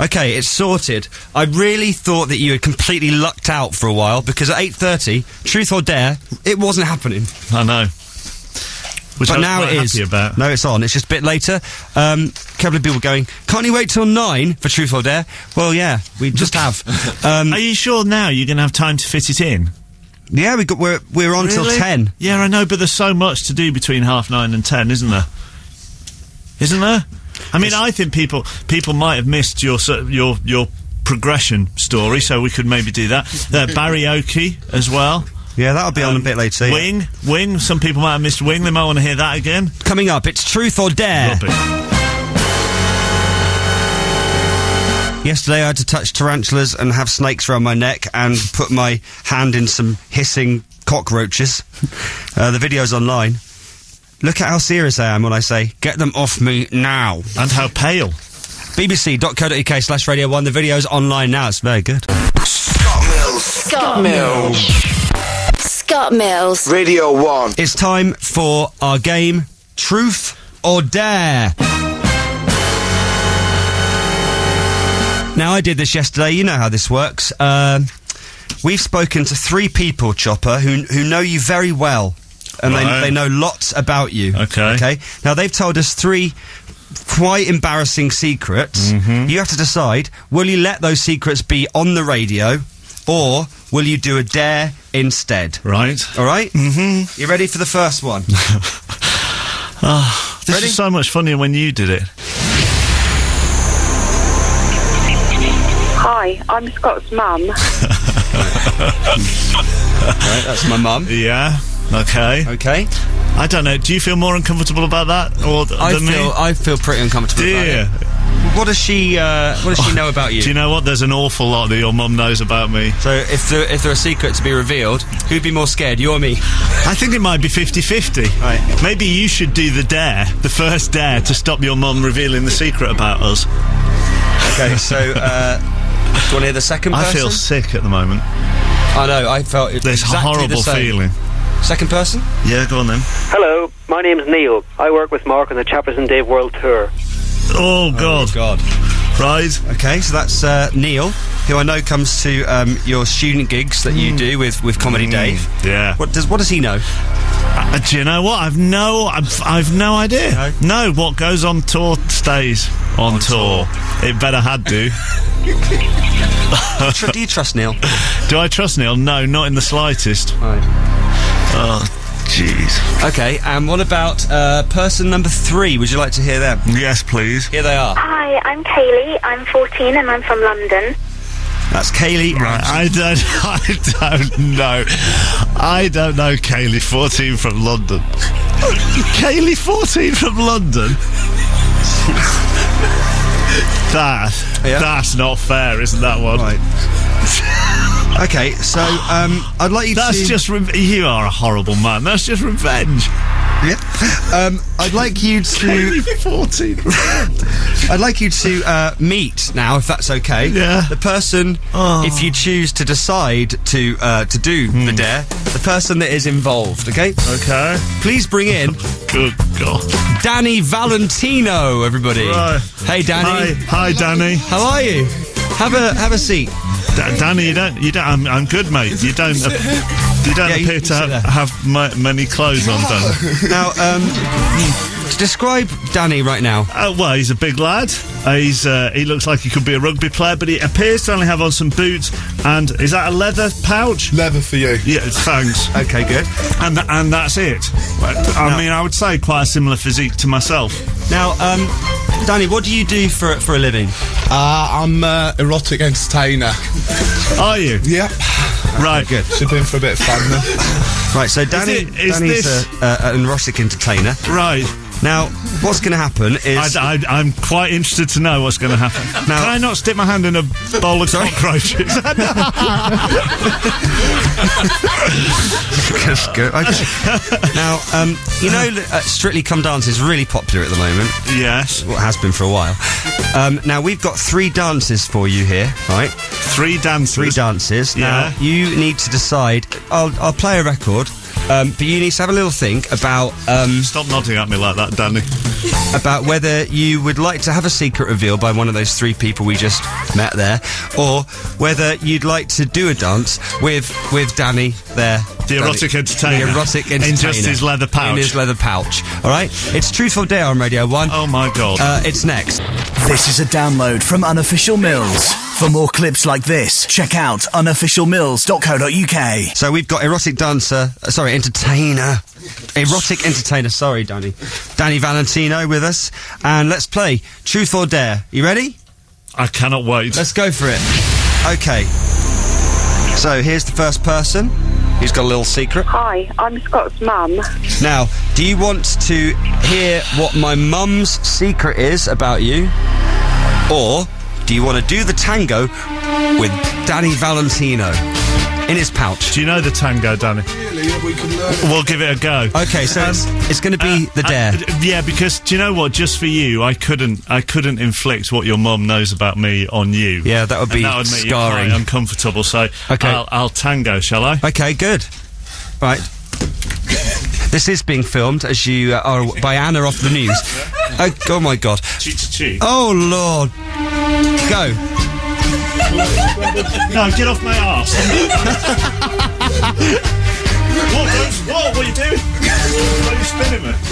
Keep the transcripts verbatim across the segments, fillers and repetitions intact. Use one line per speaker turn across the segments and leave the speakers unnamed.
Okay, it's sorted. I really thought that you had completely lucked out for a while, because at eight thirty, Truth or Dare, it wasn't happening.
I know. Which
but
I was
now
quite
it is.
happy about.
No, it's on. It's just a bit later. Um, a couple of people going, can't you wait till nine for Truth or Dare? Well, yeah, we just have. Um,
Are you sure now you're going to have time to fit it in?
Yeah, we got, we're, we're on
Really?
till ten.
Yeah, I know, but there's so much to do between half nine and ten, isn't there? Isn't there? I mean,
It's-
I think people people might have missed your sort of- your your progression story, so we could maybe do that. Uh, Barry as well.
Yeah, that'll be on a bit later. yeah.
Wing, Wing. Some people might have missed Wing. They might want to hear that again.
Coming up, it's Truth or Dare.
Rubbish.
Yesterday I had to touch tarantulas and have snakes around my neck and put my hand in some hissing cockroaches. uh, the video's online. Look at how serious I am when I say, get them off me now.
And how pale.
bbc.co.uk slash radio one. The video's online now. It's very good.
Scott Mills.
Scott Mills. Scott Mills.
Radio one.
It's time for our game, Truth or Dare. Now, I did this yesterday. You know how this works. Um, we've spoken to three people, Chopper, who who know you very well. And
Right.
they, they know lots about you.
Okay.
Okay. Now, they've told us three quite embarrassing secrets.
Mm-hmm.
You have to decide, will you let those secrets be on the radio, or will you do a dare instead?
Right.
All right?
Mm-hmm.
You ready for the first one?
Oh, this
Ready?
is so much funnier when you did it.
Hi, I'm Scott's mum.
Right, that's my mum.
Yeah. Okay.
Okay.
I don't know. Do you feel more uncomfortable about that, or th-
I
than
feel
me?
I feel pretty uncomfortable
Do
about
you?
it. What does she uh, what does she know about you?
Do you know what? There's an awful lot that your mum knows about me.
So if there if there are secrets to be revealed, who'd be more scared, you or me?
I think it might be fifty-fifty.
Right.
Maybe you should do the dare, the first dare, to stop your mum revealing the secret about us.
Okay, so uh, do you want to hear the second person?
I feel sick at the moment.
I know, I felt it
This
exactly
horrible
the same.
feeling.
Second person?
Yeah, go on then.
Hello, my name's Neil. I work with Mark on the Chappers and Dave World Tour.
Oh, God.
Oh, God.
Right.
Okay, so that's uh, Neil, who I know comes to um, your student gigs that you do with, with Comedy Dave.
Yeah.
What does what does he know?
Uh, do you know what? I've no, I've, I've no idea.
No?
No, what goes on tour stays on, tour. It better had do.
Tr- do you trust Neil?
Do I trust Neil? No, not in the slightest.
Right.
Oh, jeez.
Okay, and what about uh, person number three? Would you like to hear them?
Yes, please.
Here they are.
Hi, I'm Kaylee. I'm fourteen and I'm from London.
That's Kaylee.
Right, I don't, I don't know. I don't know Kaylee, fourteen from London. Kaylee, fourteen from London? that,
Yeah.
that's not fair, isn't that one?
Right. Okay, so um, I'd like you
That's
to.
just, re- you are a horrible man. That's just revenge.
Yeah. Um, I'd like you to.
Kaylee, fourteen.
I'd like you to uh, meet now, if that's okay.
Yeah.
The person,
Oh.
if you choose to decide to uh, to do the dare, the person that is involved. Okay.
Okay.
Please bring in
Good God.
Danny Valentino, everybody.
Right.
Hey, Danny.
Hi, hi, Danny.
How are you? Have a have a seat.
Da- Danny, you don't, you don't. I'm, I'm good, mate. You don't, ap- you don't
Yeah, you-
appear
you
to
sit
have,
there.
have ma- many clothes on, Danny.
Now, um, describe Danny right now.
Uh, well, he's a big lad. Uh, he's uh, he looks like he could be a rugby player, but he appears to only have on some boots. And is that a leather pouch?
Leather for you.
Yeah, thanks.
Okay, good.
And th- and that's it. I mean, I would say quite a similar physique to myself.
Now, um, Danny, what do you do for for a living?
Uh, I'm uh, erotic entertainer.
Are you?
Yep.
Right.
Good.
Chip in for a bit of fun then.
Right, so Danny,
it- is
Danny's
this-
a, a, an erotic entertainer.
Right.
Now, what's going to happen is...
I, I, I'm quite interested to know what's going to happen.
Now-
Can I not stick my hand in a bowl of cockroaches?
That's good. Okay. Now, um, you know, uh, Strictly Come Dance is really popular at the moment.
Yes.
Well, it has been for a while. Um, now, we've got three dances for you here, right?
Three dances.
Three dances. Now,
Yeah.
you need to decide... I'll, I'll play a record, Um, but you need to have a little think about um,
Stop nodding at me like that, Danny.
about whether you would like to have a secret reveal by one of those three people we just met there, or whether you'd like to do a dance with with Danny there.
The
Danny-
erotic entertainer.
The erotic entertainer.
In just his leather pouch.
In his leather pouch. All right? It's Truth or Dare on Radio one.
Oh, my God.
Uh, it's next.
This is a download from Unofficial Mills. For more clips like this, check out unofficial mills dot co dot uk.
So we've got erotic dancer, uh, sorry, entertainer, erotic entertainer, sorry, Danny, Danny Valentino with us, and let's play Truth or Dare. You ready?
I cannot wait.
Let's go for it. Okay. So here's the first person who's got a little secret.
Hi, I'm Scott's mum.
Now, do you want to hear what my mum's secret is about you, or do you want to do the tango with Danny Valentino in his pouch?
Do you know the tango, Danny?
Really, yeah, we can learn.
We'll give it a go.
Okay, so it's, it's going to be
Uh,
the dare.
I- yeah, because do you know what? Just for you, I couldn't. I couldn't inflict what your mum knows about me on you.
Yeah, that would be
And that would make
scarring.
you quite uncomfortable. So,
Okay.
I'll, I'll tango, shall I?
Okay, good. Right. This is being filmed as you uh, are by Anna off the news. Oh, oh my God.
Cheek to cheek.
Oh Lord. Go.
No, get off my arse. Whoa, don't- whoa, what are you doing? Why are you spinning me?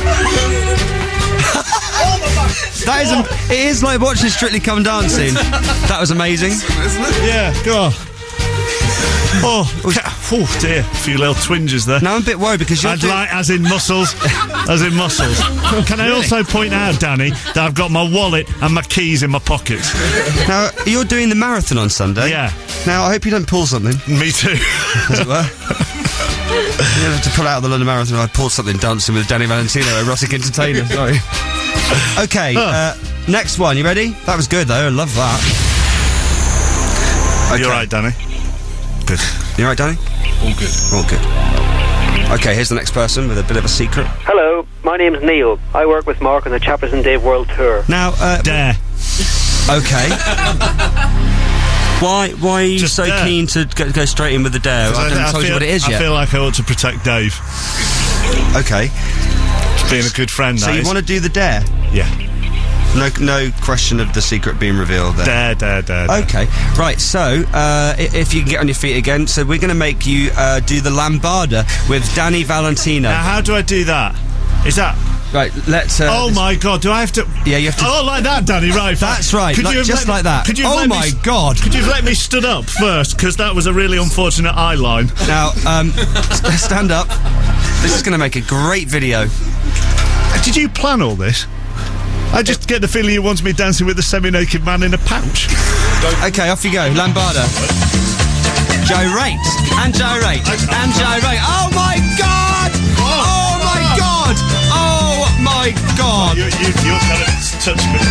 That is, am- it is like watching Strictly Come Dancing. That was amazing.
Yeah, go on. Oh, ca- oh dear, a few little twinges there.
Now I'm a bit worried because you're
I'd
doing-
like, as in muscles, as in muscles. Can I also point out, Danny, that I've got my wallet and my keys in my pockets?
Now you're doing the marathon on Sunday.
Yeah.
Now I hope you don't pull something,
Me too.
as it were. You have to pull out of the London Marathon. I pulled something dancing with Danny Valentino, erotic entertainer. Sorry. Okay. Uh, next one. You ready? That was good though. I love that. Okay.
You all right, Danny? Good.
You all right, Danny?
All good.
All good. Okay, here's the next person with a bit of a secret.
Hello, my name's Neil. I work with Mark on the Chappers and Dave World Tour.
Now, uh,
Dare.
okay. Why? Why are you
Just
so
dare.
keen to go, go straight in with the dare? I haven't told you
feel,
what it is
I
yet.
feel like I ought to protect Dave.
Okay.
Being a good friend,
So
that
you
is.
want to do the dare?
Yeah.
No, no question of the secret being revealed there.
Dare, dare, dare. dare.
Okay, right, so, uh, i- if you can get on your feet again, so we're going to make you, uh, do the lambada with Danny Valentino.
Now, how do I do that? Is that...
Right, let's, uh...
Oh, my God, do I have to...
Yeah, you have to...
Oh, like that, Danny, right. fine.
That's right,
Could
like-
you have
just
let me-
like that.
Could you have
Oh
let me
my
s-
God.
Could you have let me stood up first? Because that was a really unfortunate eye line.
Now, um, st- stand up. This is going to make a great video.
Did you plan all this? I just get the feeling you want me dancing with a semi-naked man in a pouch.
Okay, off you go, lambada. Gyrate, and gyrate, and gyrate. Oh my God! Oh my God! Oh my God!
You, you, you're kind of touch me.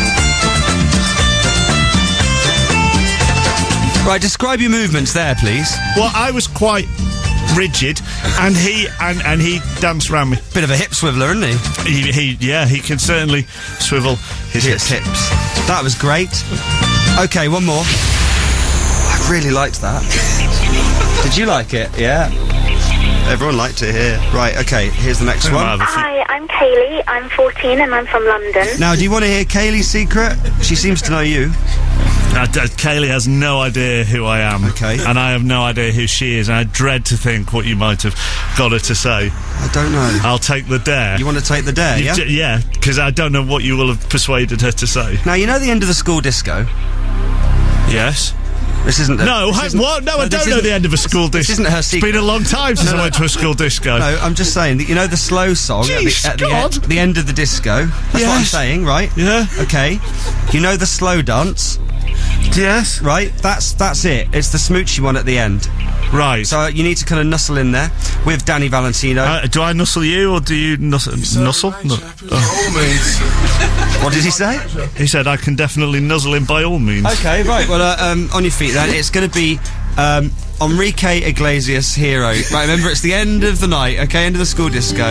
Right, describe your movements there, please.
Well, I was quite rigid, and he and, and he danced around me.
Bit of a hip swiveler, isn't he?
He, he yeah, he can certainly swivel his
His
hips.
hips. That was great. Okay, one more. I really liked that. Did you like it? Yeah. Everyone liked it here. Right, okay, here's the next one.
Hi, I'm Kaylee. I'm fourteen and I'm from London.
Now, do you want to hear Kaylee's secret? She seems to know you.
Uh, d- Kaylee has no idea who I am.
Okay.
And I have no idea who she is, and I dread to think what you might have got her to say.
I don't know.
I'll take the dare.
You want to take the dare,
You
yeah?
j- yeah, because I don't know what you will have persuaded her to say.
Now, you know the end of the school disco?
Yes?
This isn't... A,
No,
this
ha-
isn't-
what? No, I
this
don't know
isn't-
the end of a school disco.
This isn't her secret.
It's been a long time since I went to a school disco.
No, I'm just saying that you know the slow song at,
Gee,
the, at the,
Scott.
end, the end of the disco? That's what I'm
Yes.
saying, right?
Yeah.
Okay. You know the slow dance,
Yes?
right? That's that's it. It's the smoochy one at the end.
Right.
So uh, you need to kind of nuzzle in there with Danny Valentino.
Uh, do I nuzzle you, or do you nuzzle? nuzzle? No.
All means.
What did he say?
He said I can definitely nuzzle him by all means.
Okay, right. Well, uh, um, on your feet then. It's going to be um, Enrique Iglesias' Hero. Right, remember, it's the end of the night, okay? End of the school disco.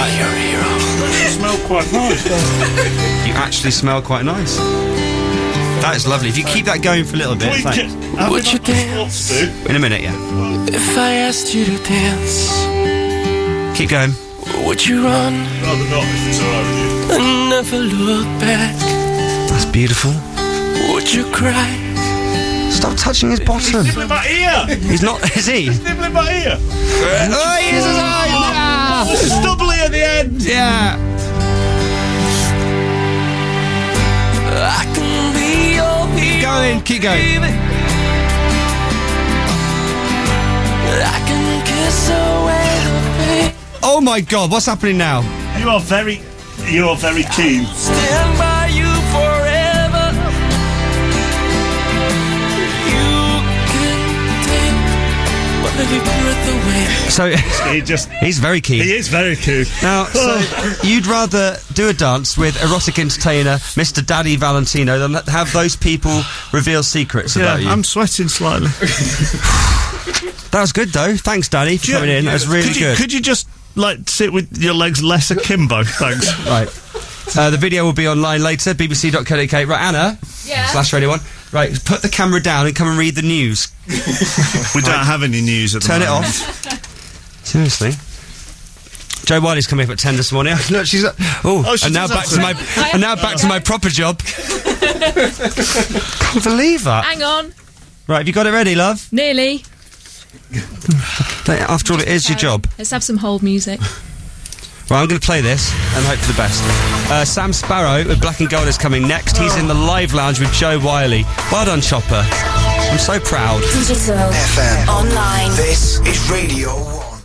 You smell quite nice.
You actually smell quite nice. That is lovely. If you keep that going for a little bit,
We
thanks.
can- have
Would
we
you
got
dance?
sports to do?
In a minute, yeah.
If I asked you to dance,
Keep going.
would you run
Rather not, if it's alright with you.
and never look back?
That's beautiful.
Would you cry?
Stop touching his bottom.
Nibbling my ear!
He's not, is he?
Nibbling my ear!
Oh, he is his eye!
Oh, it's stubbly at the end!
Yeah.
I can be your
Keep going, keep going.
I can kiss away the pain.
Oh my God, what's happening now?
You are very, you are very keen.
Stand by you forever. You can take my breath away.
So,
He just,
he's very keen.
he is very keen.
Now, so you'd rather do a dance with erotic entertainer Mister Daddy Valentino than have those people reveal secrets about you?
I'm sweating slightly.
That was good, though. Thanks, Daddy, for coming in. That was really
could you,
good.
Could you just, like, sit with your legs less akimbo? Thanks.
Right. Uh, the video will be online later, b b c dot co dot u k. Right, Anna?
Yeah?
Slash Radio one. Right, put the camera down and come and read the news.
We don't have any news at the
Turn it
moment.
off. Seriously. Joe Wiley's coming up at ten this morning. Look, she's... Uh, oh,
Oh, she
and now
does
back
have
to my...
to-
And now back to my proper job. Can't believe that.
Hang on.
Right, have you got it ready, love?
Nearly.
After all, it is your job.
Let's have some hold music.
Right, I'm going to play this and hope for the best. Uh, Sam Sparrow with Black and Gold is coming next. He's in the live lounge with Joe Wiley. Well done, Chopper. I'm so proud.
Digital.
F M.
Online.
This is Radio one.